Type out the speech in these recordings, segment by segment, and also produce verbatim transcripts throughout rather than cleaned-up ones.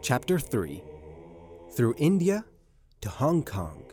Chapter three. Through India to Hong Kong.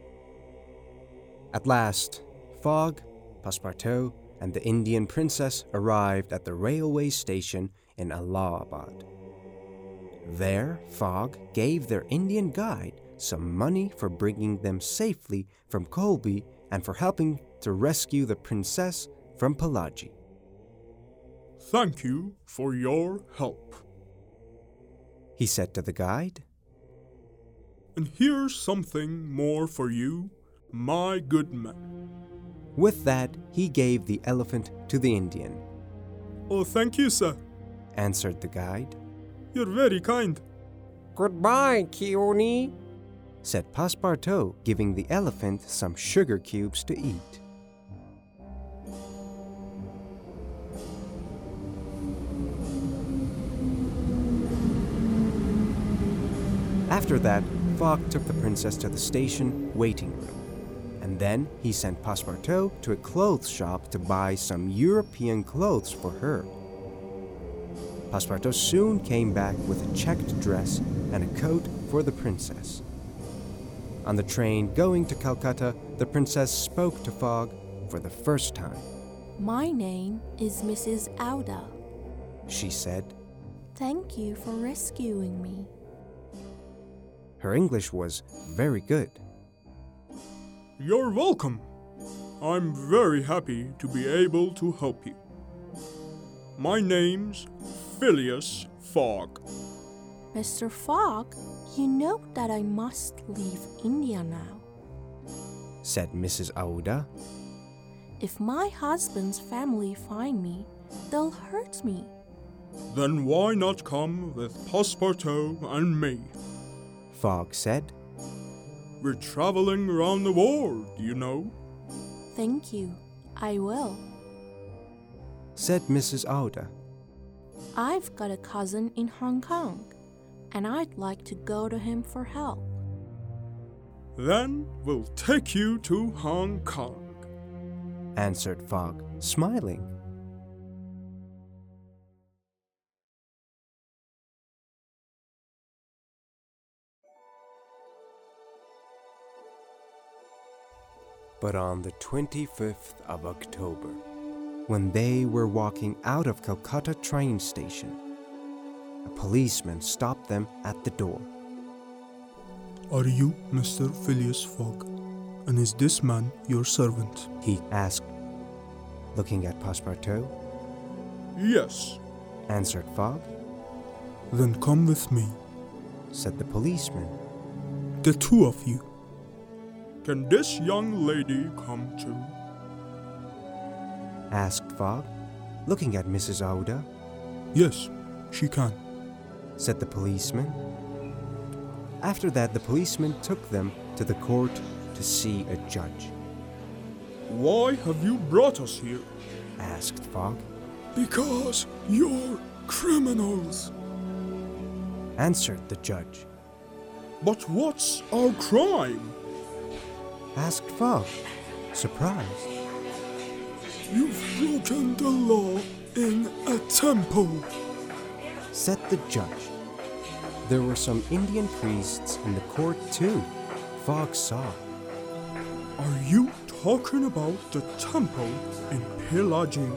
At last, Fogg, Passepartout, and the Indian princess arrived at the railway station in Allahabad. There, Fogg gave their Indian guide some money for bringing them safely from Colby and for helping to rescue the princess from Pillaji. "Thank you for your help," he said to the guide. "And here's something more for you, my good man." With that, he gave the elephant to the Indian. "Oh, thank you, sir," answered the guide. "You're very kind." "Goodbye, Kioni," said Passepartout, giving the elephant some sugar cubes to eat. After that, Fogg took the princess to the station waiting room, and then he sent Passepartout to a clothes shop to buy some European clothes for her. Passepartout soon came back with a checked dress and a coat for the princess. On the train going to Calcutta, the princess spoke to Fogg for the first time. "My name is Missus Aouda," she said. "Thank you for rescuing me." Her English was very good. "You're welcome. I'm very happy to be able to help you. My name's Phileas Fogg." "Mister Fogg, you know that I must leave India now," said Missus Aouda. "If my husband's family find me, they'll hurt me." "Then why not come with Passepartout and me?" Fogg said. "We're traveling around the world, you know." "Thank you, I will," said Missus Aouda. "I've got a cousin in Hong Kong, and I'd like to go to him for help." "Then we'll take you to Hong Kong," answered Fogg, smiling. But on the twenty-fifth of October, when they were walking out of Calcutta train station, a policeman stopped them at the door. "Are you Mister Phileas Fogg? And is this man your servant?" he asked, looking at Passepartout. "Yes," answered Fogg. "Then come with me," said the policeman. "The two of you. Can this young lady come too?" asked Fogg, looking at Missus Aouda. "Yes, she can," said the policeman. After that, the policeman took them to the court to see a judge. "Why have you brought us here?" asked Fogg. "Because you're criminals," answered the judge. "But what's our crime?" asked Fogg, surprised. "You've broken the law in a temple," said the judge. There were some Indian priests in the court too, Fogg saw. "Are you talking about the temple in Pillaji?"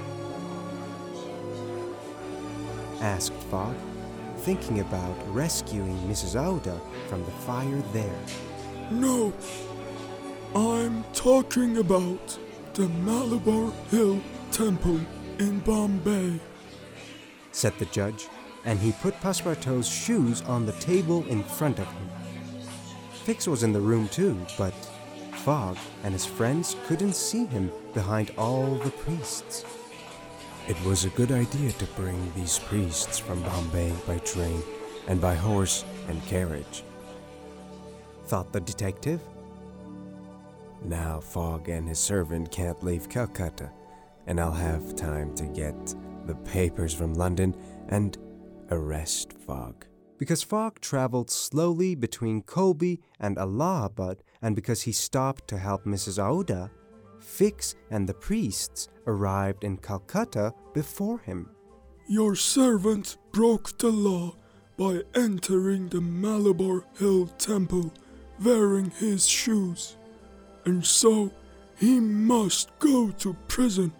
asked Fogg, thinking about rescuing Missus Aouda from the fire there. "No, I'm talking about the Malabar Hill Temple in Bombay," said the judge, and he put Passepartout's shoes on the table in front of him. Fix was in the room too, but Fogg and his friends couldn't see him behind all the priests. It was a good idea to bring these priests from Bombay by train and by horse and carriage, thought the detective. Now Fogg and his servant can't leave Calcutta, and I'll have time to get the papers from London and arrest Fogg. Because Fogg traveled slowly between Colby and Allahabad, and because he stopped to help Missus Aouda, Fix and the priests arrived in Calcutta before him. "Your servant broke the law by entering the Malabar Hill Temple wearing his shoes, and so he must go to prison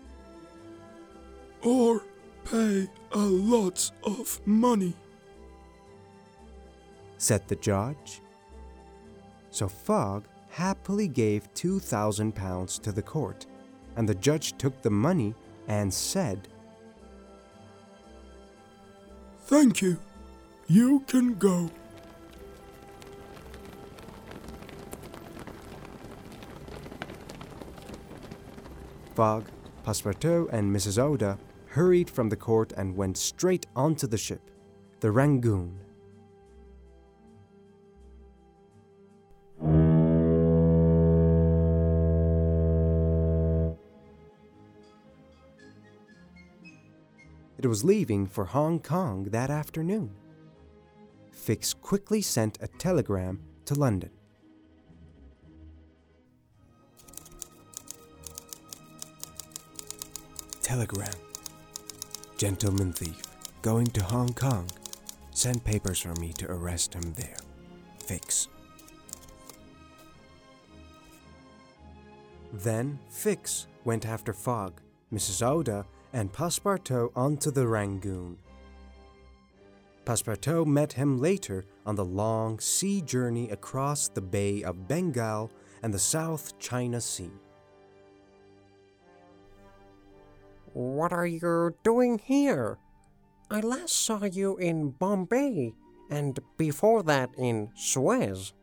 or pay a lot of money," said the judge. So Fogg happily gave two thousand pounds to the court, and the judge took the money and said, "Thank you. You can go." Fogg, Passepartout, and Missus Oda hurried from the court and went straight onto the ship, the Rangoon. It was leaving for Hong Kong that afternoon. Fix quickly sent a telegram to London. Telegram. Gentleman thief, going to Hong Kong. Send papers for me to arrest him there. Fix. Then Fix went after Fogg, Missus Oda, and Passepartout onto the Rangoon. Passepartout met him later on the long sea journey across the Bay of Bengal and the South China Sea. What are you doing here? I last saw you in Bombay, and before that in Suez.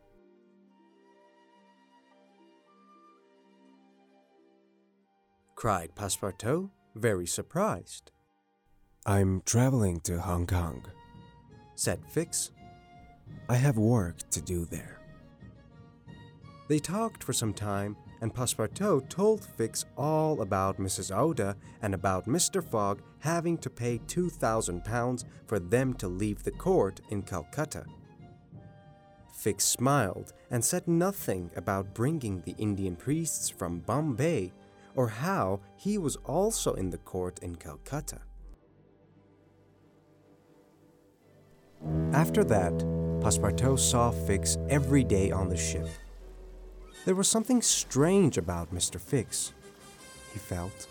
Cried Passepartout, very surprised. I'm traveling to Hong Kong, said Fix. I have work to do there. They talked for some time, and Passepartout told Fix all about Missus Oda and about Mister Fogg having to pay two thousand pounds for them to leave the court in Calcutta. Fix smiled and said nothing about bringing the Indian priests from Bombay or how he was also in the court in Calcutta. After that, Passepartout saw Fix every day on the ship. There was something strange about Mister Fix, he felt.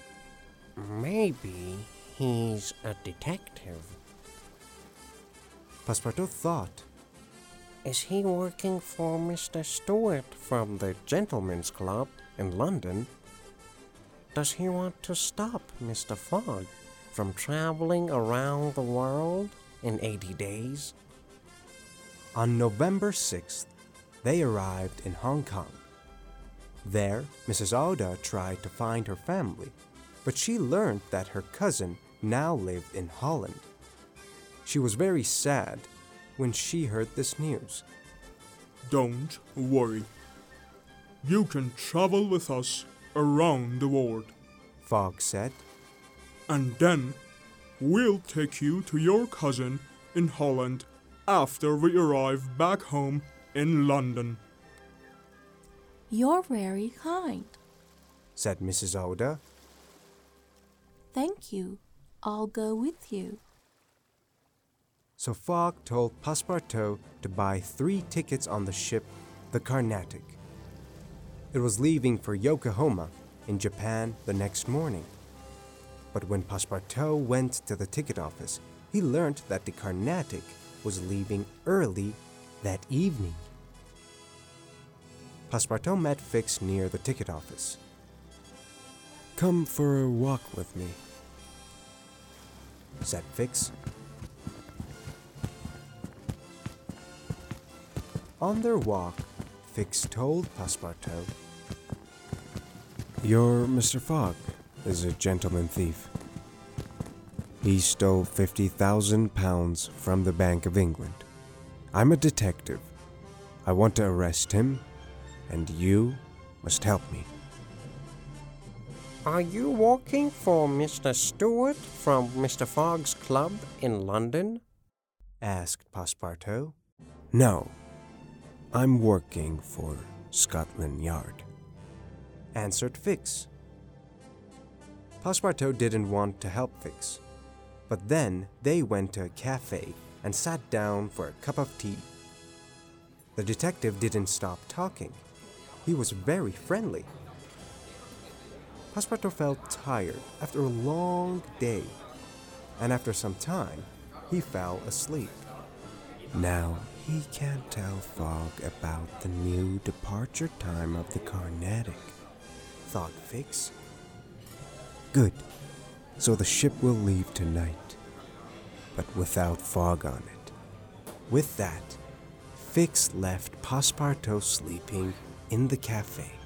Maybe he's a detective. Passepartout thought. Is he working for Mister Stewart from the Gentlemen's Club in London? Does he want to stop Mister Fogg from traveling around the world in eighty days? On November sixth, they arrived in Hong Kong. There, Missus Oda tried to find her family, but she learned that her cousin now lived in Holland. She was very sad when she heard this news. Don't worry. You can travel with us around the world, Fogg said. And then we'll take you to your cousin in Holland after we arrive back home in London. You're very kind. Said Missus Oda. Thank you. I'll go with you. So Fogg told Passepartout to buy three tickets on the ship, the Carnatic. It was leaving for Yokohama in Japan the next morning. But when Passepartout went to the ticket office, he learned that the Carnatic was leaving early that evening. Passepartout met Fix near the ticket office. Come for a walk with me, said Fix. On their walk, Fix told Passepartout, Your Mister Fogg is a gentleman thief. He stole fifty thousand pounds from the Bank of England. I'm a detective. I want to arrest him, and you must help me. Are you working for Mister Stewart from Mister Fogg's club in London? Asked Passepartout. No, I'm working for Scotland Yard, answered Fix. Passepartout didn't want to help Fix. But then they went to a cafe and sat down for a cup of tea. The detective didn't stop talking. He was very friendly. Passepartout felt tired after a long day, and after some time, he fell asleep. Now he can't tell Fogg about the new departure time of the Carnatic, thought Fix. Good, so the ship will leave tonight, but without Fogg on it. With that, Fix left Passepartout sleeping in the cafe.